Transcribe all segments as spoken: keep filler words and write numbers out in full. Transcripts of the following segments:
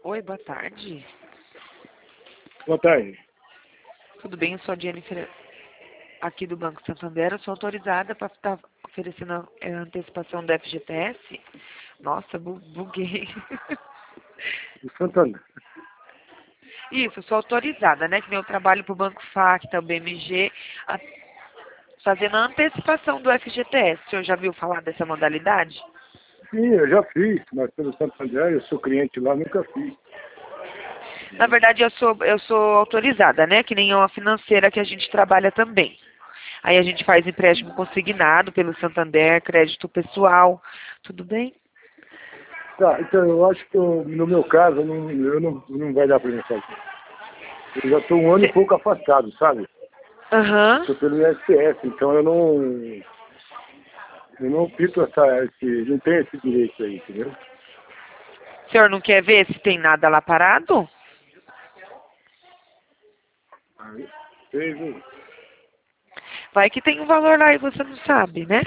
Oi, boa tarde. Boa tarde. Tudo bem? Eu sou a Jennifer, aqui do Banco Santander. Eu sou autorizada para estar oferecendo a é, antecipação do F G T S. Nossa, bu buguei. Do Santander. Isso, eu sou autorizada, né? Que nem eu trabalho para o Banco Facta, o B M G, a, fazendo a antecipação do F G T S. O senhor já viu falar dessa modalidade? Sim, eu já fiz, mas pelo Santander, eu sou cliente lá, nunca fiz. Na verdade, eu sou, eu sou autorizada, né? Que nem uma financeira que a gente trabalha também. Aí a gente faz empréstimo consignado pelo Santander, crédito pessoal. Tudo bem? Tá, então eu acho que eu, no meu caso, eu não, eu não, não vai dar para mim fazer. Eu já estou um ano e pouco afastado, sabe? Aham. Estou pelo I S S, então eu não, eu não opto essa, esse, não tenho esse direito aí, entendeu? O senhor não quer ver se tem nada lá parado? Aí, fez, hein? Vai que tem um valor lá e você não sabe, né?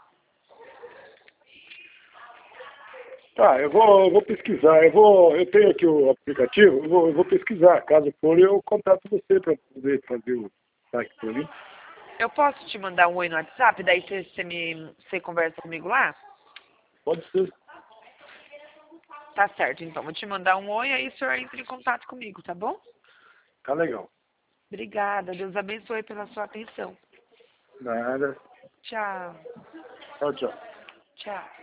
Tá, eu vou, eu vou pesquisar, eu vou, eu tenho aqui o aplicativo, eu vou, eu vou pesquisar, caso for eu contato você para poder fazer o saque por mim. Eu posso te mandar um oi no WhatsApp, daí você, você me você conversa comigo lá? Pode ser, Tá certo, então. Vou te mandar um oi, aí o senhor entra em contato comigo, tá bom? tá legal. Obrigada. Deus abençoe pela sua atenção. Nada, Tchau. tchau, tchau. Tchau.